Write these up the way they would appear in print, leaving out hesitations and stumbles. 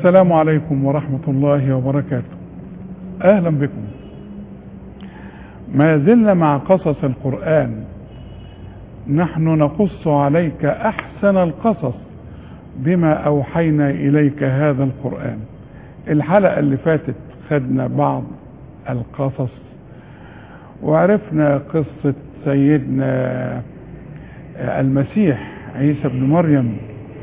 السلام عليكم ورحمة الله وبركاته. أهلا بكم. ما زلنا مع قصص القرآن، نحن نقص عليك أحسن القصص بما أوحينا إليك هذا القرآن. الحلقة اللي فاتت خدنا بعض القصص وعرفنا قصة سيدنا المسيح عيسى بن مريم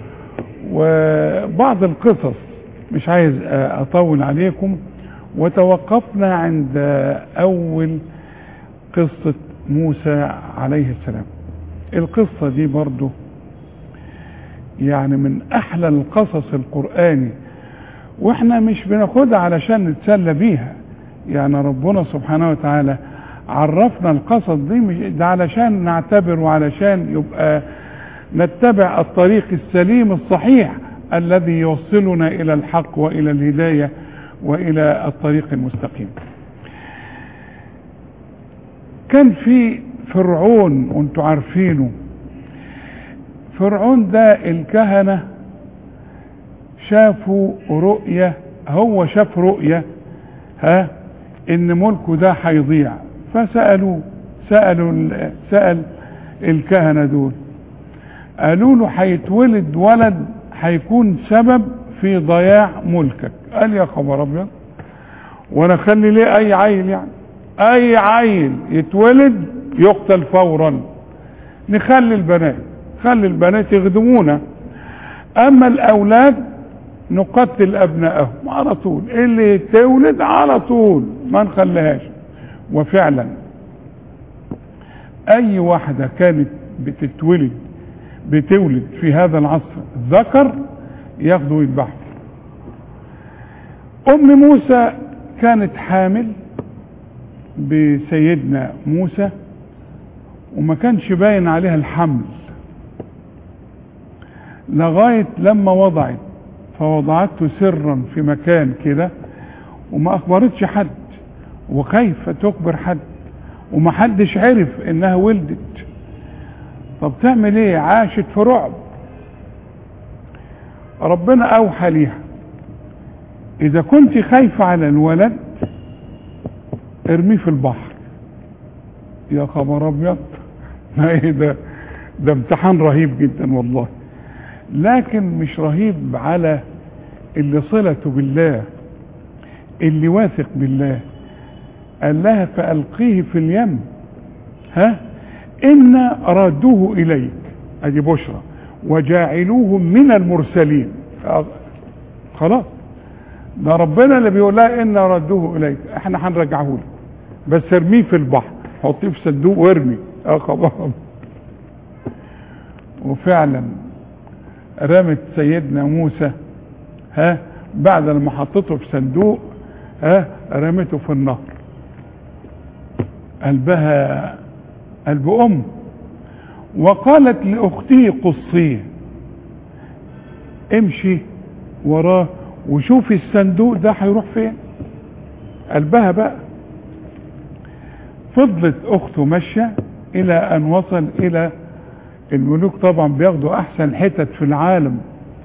وبعض القصص، مش عايز أطول عليكم. وتوقفنا عند أول قصة موسى عليه السلام. القصة دي برضو يعني من أحلى القصص القرآني، وإحنا مش بناخدها علشان نتسلى بيها. يعني ربنا سبحانه وتعالى عرفنا القصص دي ده علشان نعتبر وعلشان يبقى نتبع الطريق السليم الصحيح الذي يوصلنا إلى الحق وإلى الهداية وإلى الطريق المستقيم. كان في فرعون وانتوا عارفينه. فرعون ده الكهنة شافوا رؤية، هو شاف رؤية ان ملكه ده هيضيع، فسأل الكهنة دول، قالوا له هيتولد ولد هيكون سبب في ضياع ملكك. قال يا خبر ابيض، وانا اخلي ليه اي عيل؟ يعني اي عيل يتولد يقتل فورا. نخلي البنات يخدمونا، اما الاولاد نقتل ابنائهم على طول. اللي تولد على طول ما نخليهاش. وفعلا اي واحدة كانت بتولد في هذا العصر ذكر ياخدوا يذبحوا. ام موسى كانت حامل بسيدنا موسى وما كانش باين عليها الحمل لغاية لما وضعت، فوضعته سرا في مكان كده وما اخبرتش حد، وكيف تخبر حد وما حدش عرف انها ولدت. طب تعمل ايه؟ عاشت في رعب. ربنا اوحى ليها اذا كنت خايفة على الولد ارميه في البحر. يا خبر ابيض، ما ايه ده امتحان رهيب جدا والله. لكن مش رهيب على اللي صلته بالله، اللي واثق بالله. قال لها فألقيه في اليم إن رادوه إليك، ادي بشرى، وجاعلوه من المرسلين. خلاص، ده ربنا اللي بيقول لها إن رادوه إليك، احنا هنرجعه لك، بس ارميه في البحر، حطيه في صندوق وارمي. خبر. وفعلا رمت سيدنا موسى بعد لما حطته في صندوق رمته في النهر. قلبها قلب ام، وقالت لاخته قصيه، امشي وراه وشوفي الصندوق ده هيروح فين. قلبها بقى. فضلت اخته ماشيه الى ان وصل الى الملوك. طبعا بياخدوا احسن حتت في العالم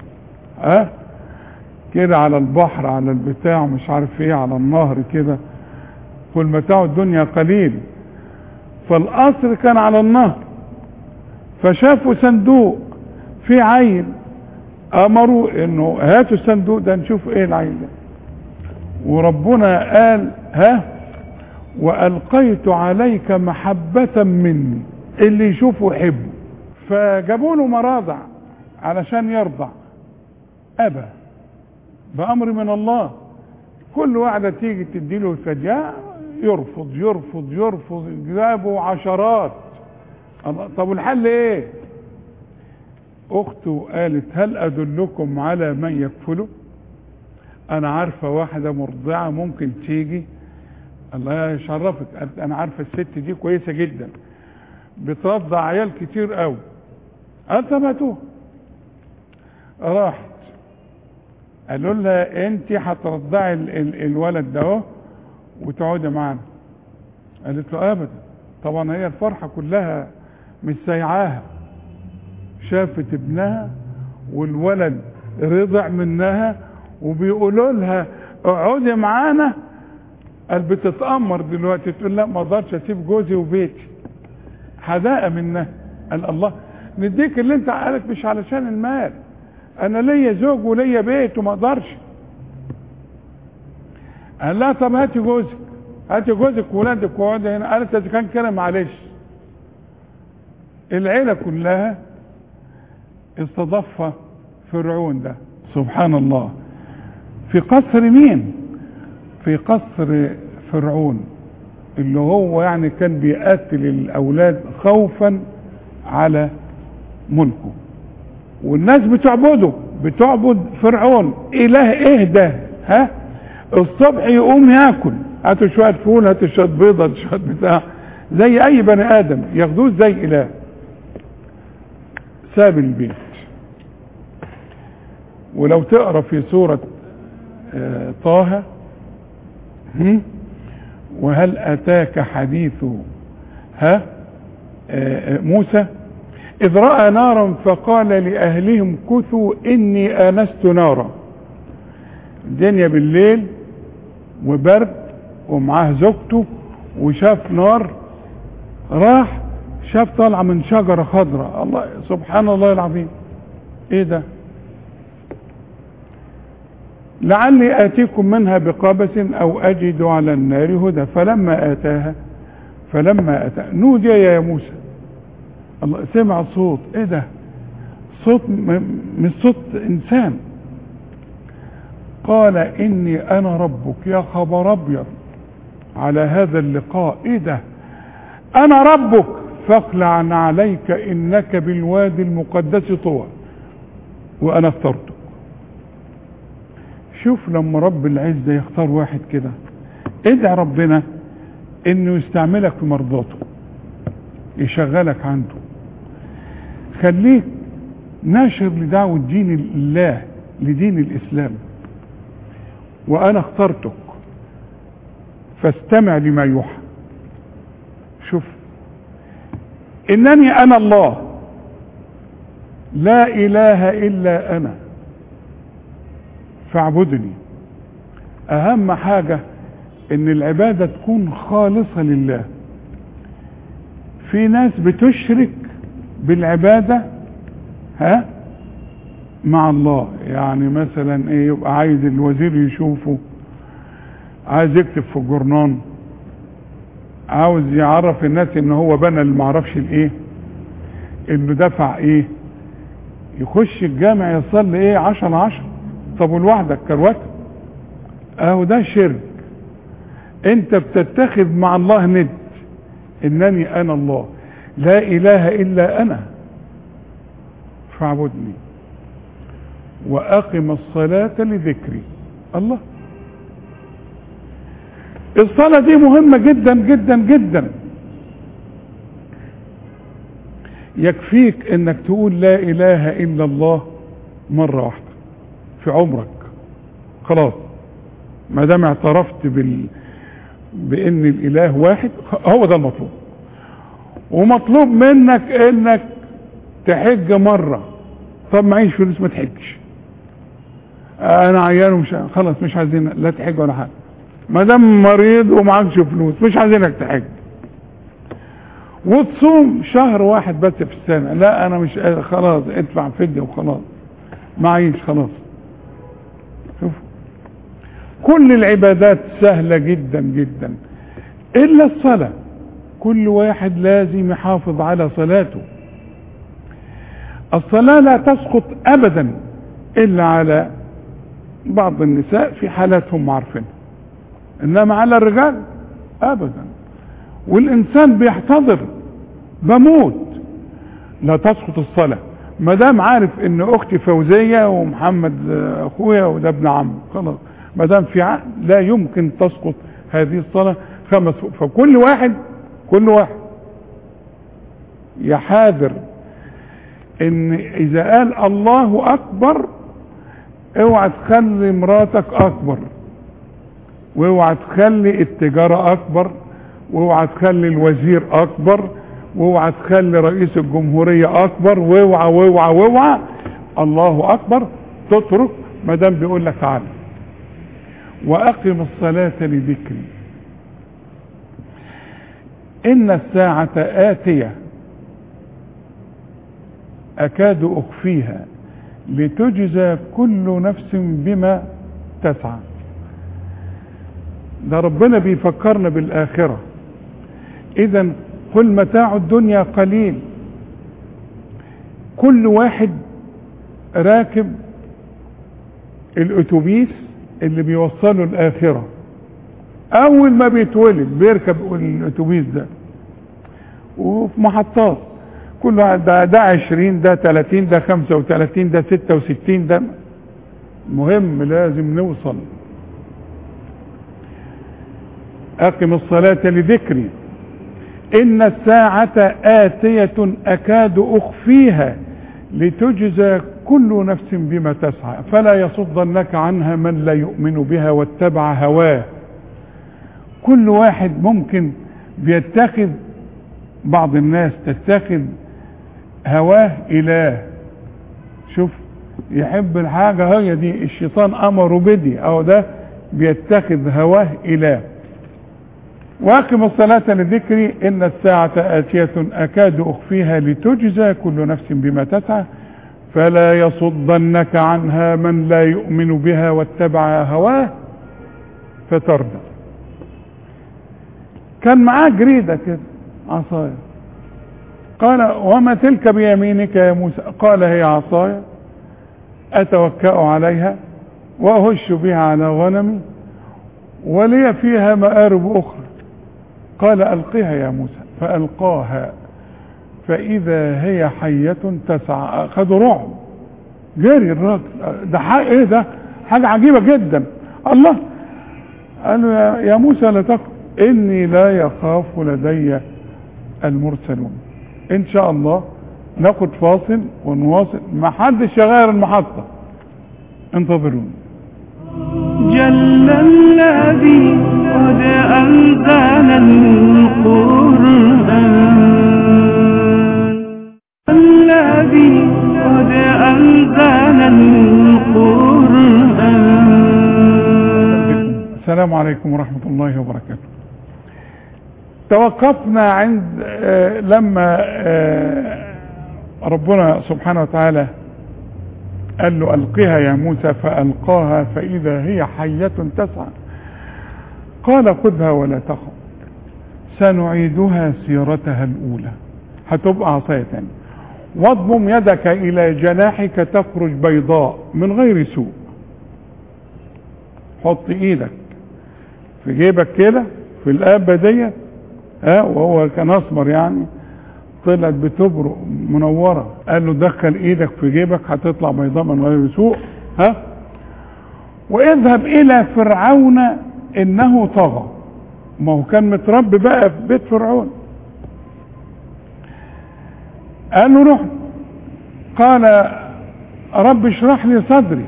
كده، على البحر، على البتاع، مش عارف ايه، على النهر كده، كل متاع الدنيا قليل. فالقصر كان على النهر، فشافوا صندوق في عيل، امروا انه هاتوا الصندوق ده نشوف ايه العيل ده. وربنا قال والقيت عليك محبة مني، اللي يشوفه يحبه. فجابوا له مراضع علشان يرضع، ابى بامر من الله. كل واحده تيجي تديله ثدياه يرفض يرفض يرفض، جابوا عشرات. طب الحل ايه؟ اخته قالت هل ادلكم على من يكفله؟ انا عارفه واحده مرضعه ممكن تيجي، الله يشرفك، انا عارفه الست دي كويسه جدا، بترضع عيال كتير قوي. قالت طب هاتوها. راحت قالوا لها انت هترضعي الولد ده اهو وتقعدي معانا. قالت له ابدا. طبعا هي الفرحه كلها مش سايعاها، شافت ابنها والولد رضع منها وبيقولوا لها اقعدي معانا، قال بتتأمر دلوقتي تقول لا ما اقدرش اسيب جوزي وبيتي، حداقة منها. قال الله نديك اللي انت قالك مش علشان المال، انا ليا زوج وليا بيت وما اقدرش. قال لا طب هاتي جوزك، هاتي جوزك وولادك واقعدي هنا. قالت اذا كان كده معلش. العيله كلها استضافها فرعون ده سبحان الله في قصر مين؟ في قصر فرعون، اللي هو يعني كان بيقتل الاولاد خوفا على ملكه، والناس بتعبد فرعون. اله ايه ده؟ ها الصبح يقوم ياكل، هاتوا شويه فول، هاتوا شويه بيضه، هاتوا شويه بتاع، زي اي بني ادم، ياخدوه زي اله. ساب البيت. ولو تقرا في سوره طه وهل اتاك حديث موسى إذ رأى نارا فقال لأهلهم كثوا إني آنست نارا. الدنيا بالليل وبرد ومعاه زوجته وشاف نار، راح شاف طالعة من شجرة خضراء. الله سبحان الله العظيم، ايه ده؟ لعلي آتيكم منها بقبس أو أجد على النار هدى. فلما أتاها نودي يا موسى. الله سمع صوت، ايه ده؟ صوت مش صوت انسان. قال اني انا ربك. يا خبر ابيض على هذا اللقاء، ايه ده؟ انا ربك فاخلع عليك انك بالوادي المقدس طوى وانا اخترتك. شوف لما رب العزة يختار واحد كده، ادعي ربنا انه يستعملك في مرضاته، يشغلك عنده، خليك ناشر لدعوة دين الله، لدين الإسلام. وأنا اخترتك فاستمع لما يوحى. شوف إنني أنا الله لا إله إلا أنا فاعبدني. أهم حاجة إن العبادة تكون خالصة لله. في ناس بتشرك بالعبادة مع الله، يعني مثلا ايه، يبقى عايز الوزير يشوفه، عايز يكتب في الجورنان، عاوز يعرف الناس ان هو بنى اللي معرفش الايه، انه دفع ايه، يخش الجامع يصلي ايه 10/10. طب ولوحدك كروته؟ اهو ده شرك. انت بتتخذ مع الله ند. انني انا الله لا اله الا انا فاعبدني واقم الصلاة لذكري. الله، الصلاة دي مهمة جدا جدا جدا. يكفيك انك تقول لا اله الا الله مرة واحدة في عمرك، خلاص. ما دام اعترفت بان الاله واحد، هو ده المطلوب. ومطلوب منك انك تحج مرة. طب معيش فلوس ما تحجش، انا عيان ومش خلاص مش عايزين لا تحج ولا حاجه. ما دام مريض ومعكش فلوس مش عايزينك تحج. وتصوم شهر واحد بس في السنه، لا انا مش خلاص ادفع فدية وخلاص معيش خلاص. شوف كل العبادات سهله جدا جدا الا الصلاه. كل واحد لازم يحافظ على صلاته. الصلاة لا تسقط ابدا الا على بعض النساء في حالاتهم عارفينها، انما على الرجال ابدا. والانسان بيحتضر، بموت لا تسقط الصلاة ما دام عارف ان اختي فوزية ومحمد اخويا وده ابن عم، خلاص ما دام في عقل لا يمكن تسقط هذه الصلاة 5 فوق. فكل واحد يحاذر ان اذا قال الله اكبر اوعى تخلي مراتك اكبر، واوعى تخلي التجارة اكبر، واوعى تخلي الوزير اكبر، واوعى تخلي رئيس الجمهورية اكبر، واوعى واوعى واوعى. الله اكبر تترك ما دام بيقول لك تعالى. وأقم الصلاة لذكري إن الساعة آتية أكاد أخفيها لتجزى كل نفس بما تسعى. ده ربنا بيفكرنا بالآخرة. إذن قل متاع الدنيا قليل. كل واحد راكب الأتوبيس اللي بيوصله الآخرة، أول ما بيتولد بيركب الأتوبيس ده، وفي محطات كل واحد ده 20 ده 30 ده 35 ده 66 ده. مهم لازم نوصل. أقم الصلاة لذكري إن الساعة آتية أكاد أخفيها لتجزى كل نفس بما تسعى فلا يصدنك عنها من لا يؤمن بها واتبع هواه. كل واحد ممكن بيتخذ، بعض الناس تتخذ هواه إله. شوف، يحب الحاجة هي دي، الشيطان أمره بدي، أو ده بيتخذ هواه إله. واقم الصلاة لذكري إن الساعة آتية أكاد أخفيها لتجزى كل نفس بما تسعى فلا يصدنك عنها من لا يؤمن بها واتبع هواه فتردى. كان معاه جريدة كده، عصاية. قال وما تلك بيمينك يا موسى؟ قال هي عصاية أتوكأ عليها وأهش بها على غنمي ولي فيها مآرب أخرى. قال ألقها يا موسى فألقاها فإذا هي حية تسعى. خدوا رعب، جري الراجل. ده ايه ده؟ حاجة عجيبة جدا. الله قال له يا موسى لا تخف إني لا يخاف لدي المرسلون. إن شاء الله ناخد فاصل ونواصل، ما حدش يغير المحطة، انتظرون. جل الذي قد أنزل القرآن، الذي قد أنزل القرآن. السلام عليكم ورحمة الله وبركاته. توقفنا عند لما ربنا سبحانه وتعالى قال له ألقها يا موسى فألقاها فإذا هي حية تسعى. قال خذها ولا تخف سنعيدها سيرتها الأولى. هتبقى عصاية تانية. واضمم يدك إلى جناحك تخرج بيضاء من غير سوء. حط ايدك في جيبك كده في الآبة ديت، وهو كان أسمر يعني، طلعت بتبرق منورة. قال له دخل ايدك في جيبك هتطلع بيضاء من غير سوء. واذهب الى فرعون انه طغى. ما هو كان متربي بقى في بيت فرعون. قال له روح. قال رب اشرح لي صدري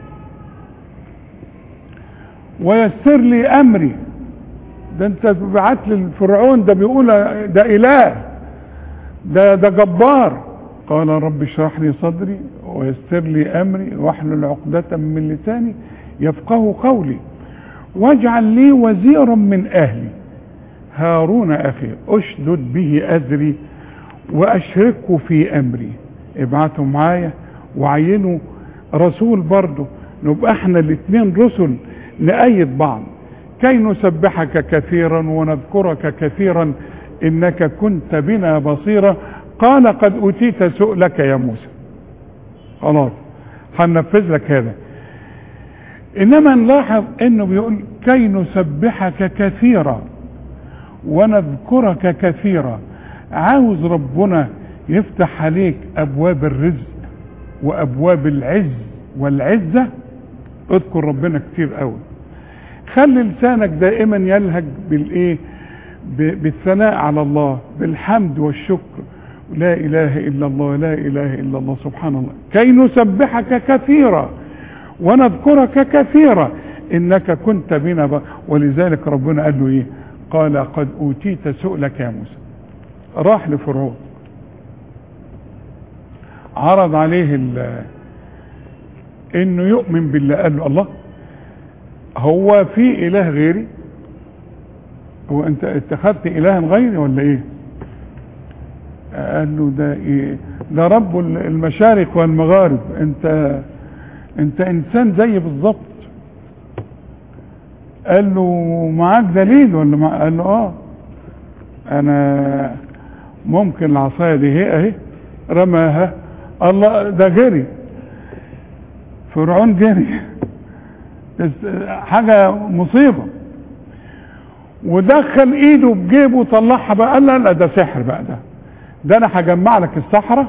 ويسر لي امري. ده انت بعت لي فرعون، ده بيقول ده اله، ده جبار. قال رب اشرح لي صدري ويسر لي امري واحلل عقدة من لساني يفقه قولي واجعل لي وزيرا من اهلي هارون اخي اشدد به اذري واشركه في امري. ابعتوا معايا وعينوا رسول برضه، نبقى احنا الاثنين رسل نأيد بعض. كي نسبحك كثيرا ونذكرك كثيرا انك كنت بنا بصيرا. قال قد اوتيت سؤلك يا موسى. خلاص هننفذ لك هذا. انما نلاحظ انه بيقول كي نسبحك كثيرا ونذكرك كثيرا. عاوز ربنا يفتح عليك ابواب الرزق وابواب العز والعزة. اذكر ربنا كتير قوي. خلي لسانك دائما يلهج بالايه؟ بالثناء على الله، بالحمد والشكر. لا اله الا الله، لا اله الا الله، سبحان الله. كي نسبحك كثيرا ونذكرك كثيرا انك كنت بنا ولذلك ربنا قال له ايه؟ قال قد اوتيت سؤلك يا موسى. راح لفرعون عرض عليه انه يؤمن بالله. قال له الله هو في اله غيري؟ هو انت اتخذت الها غيري ولا ايه؟ قال له ده ايه؟ ده رب المشارق والمغارب، انت انسان زي بالظبط. قال له معاك دليل ولا قال له انا ممكن العصايه دي هي اهي، رماها الله ده جري، فرعون جري، حاجه مصيبه، ودخل ايده بجيبه وطلعها بقى. قال لا ده سحر بقى، ده انا هجمع لك السحرة،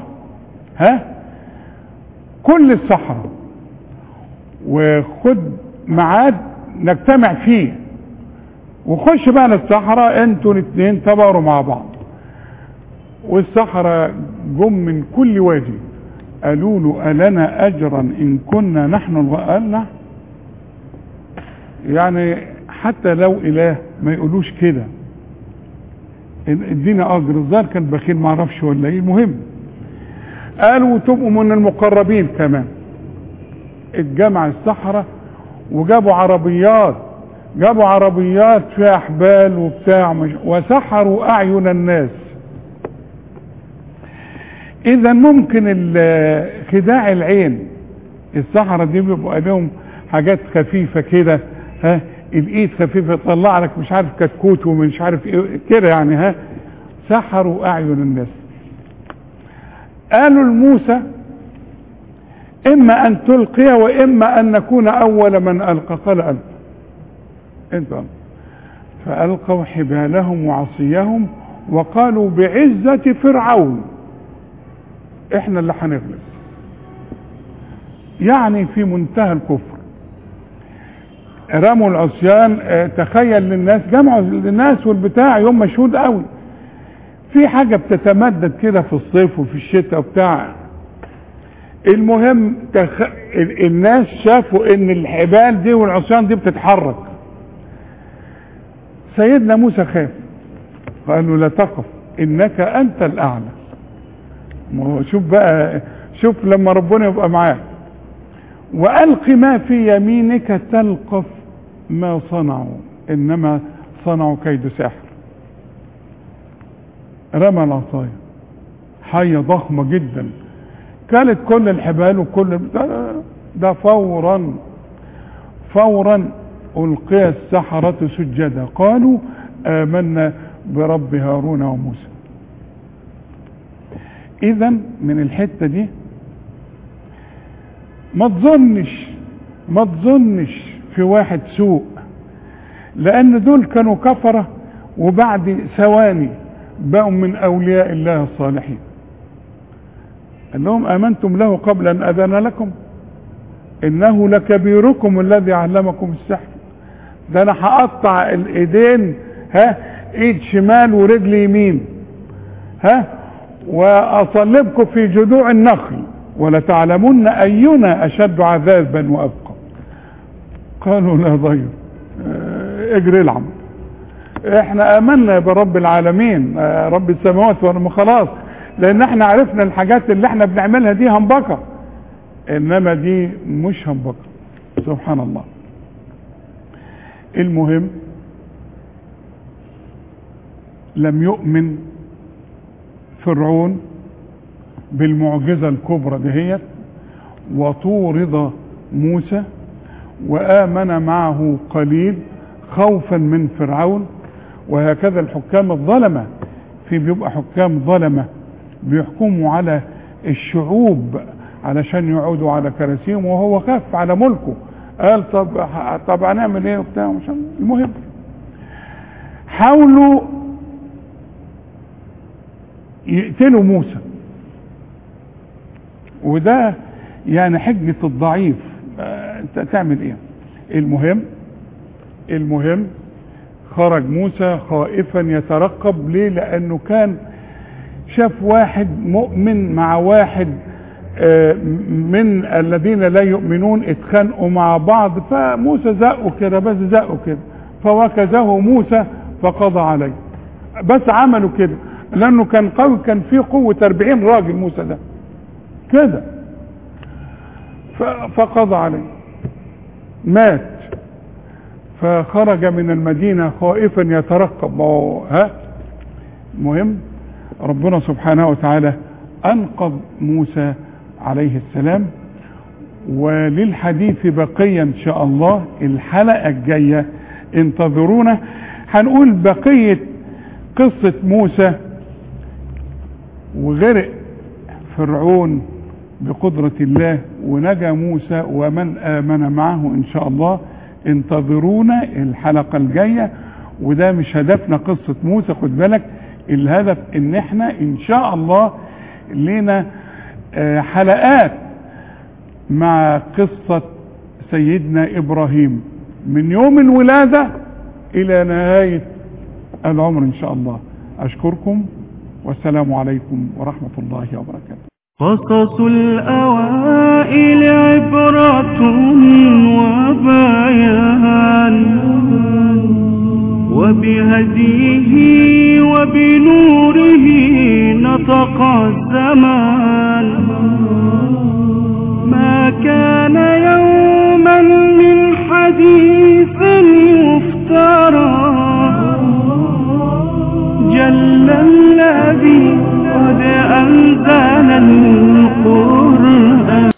كل السحرة، وخد ميعاد نجتمع فيه، وخش بقى للسحرة انتوا الاثنين تباروا مع بعض. والسحرة جم من كل وادي قالوا له ألنا أجرا إن كنا نحن الغالنا؟ يعني حتى لو إله ما يقولوش كده، ادينا أجر. الظاهر كان بخيل معرفش ولا ايه. المهم قالوا تبقوا من المقربين كمان. اتجمع السحرة وجابوا عربيات فيها أحبال وبتاع، وسحروا أعين الناس. إذا ممكن خداع العين، السحرة دي بيبقى لهم حاجات خفيفة كده، الايد خفيفة تطلع لك مش عارف كتكوت ومش عارف ايه كده يعني، سحروا أعين الناس. قالوا لموسى إما أن تلقي وإما أن نكون أول من ألقى. قال ألقى أنت. فألقوا حبالهم وعصيهم وقالوا بعزة فرعون إحنا اللي هنغلب. يعني في منتهى الكفر. رموا العصيان. تخيل للناس، جمعوا للناس والبتاع يوم مشهود قوي. في حاجة بتتمدد كده في الصيف وفي الشتاء وبتاع. المهم الناس شافوا ان الحبال دي والعصيان دي بتتحرك. سيدنا موسى خاف، قال له لا تقف انك انت الاعلى. شوف بقى، شوف لما ربنا يبقى معاه. والق ما في يمينك تلقف ما صنعوا انما صنعوا كيد ساحر. رمى العصايه، حيه ضخمه جدا كانت كل الحبال وكل ده فورا ألقي السحرة سجدا قالوا آمنا برب هارون وموسى. إذا من الحتة دي ما تظنش في واحد سوء، لأن دول كانوا كفرة وبعد ثواني بقوا من أولياء الله الصالحين. قال لهم آمنتم له قبل أن أذن لكم إنه لكبيركم الذي علمكم السحر. ده أنا هقطع الإيدين، إيد شمال ورجل يمين، وأصلبكم في جذوع النخل ولتعلمن أينا أشد عذابا وأبقى. قالوا لا ضير، اجري العب، احنا آمنا برب العالمين رب السماوات والأرض خلاص، لان احنا عرفنا الحاجات اللي احنا بنعملها دي همبكة، انما دي مش همبكة. سبحان الله. المهم لم يؤمن فرعون بالمعجزة الكبرى دهيت، وطورد موسى وآمن معه قليل خوفا من فرعون. وهكذا الحكام الظلمة، في بيبقى حكام ظلمة بيحكموا على الشعوب علشان يعودوا على كراسيهم، وهو خاف على ملكه. قال طب هنعمل ايه وبتاع. المهم حاولوا يقتلوا موسى، وده يعني حجة الضعيف، انت تعمل ايه. المهم خرج موسى خائفا يترقب. ليه؟ لانه كان شاف واحد مؤمن مع واحد من الذين لا يؤمنون اتخانقوا مع بعض، فموسى زقه كده، بس زقه كده، فوكزه موسى فقضى عليه. بس عملوا كده لانه كان قوي، كان فيه قوة 40 راجل موسى ده كده، فقضى عليه، مات. فخرج من المدينة خائفا يترقب. مهم ربنا سبحانه وتعالى أنقذ موسى عليه السلام. وللحديث بقية إن شاء الله الحلقة الجاية، انتظرونا. هنقول بقية قصة موسى وغرق فرعون بقدرة الله، ونجا موسى ومن آمن معه إن شاء الله. انتظرونا الحلقة الجاية. وده مش هدفنا قصة موسى، خد بالك، الهدف ان احنا ان شاء الله لنا حلقات مع قصة سيدنا إبراهيم من يوم الولادة إلى نهاية العمر إن شاء الله. أشكركم والسلام عليكم ورحمة الله وبركاته. قصص الأوائل عبرة وبيان، وبهديه وبنوره نطق الزمان. ما كان يوما من حديث يفترى، جل الذي قد أنزل القرآن.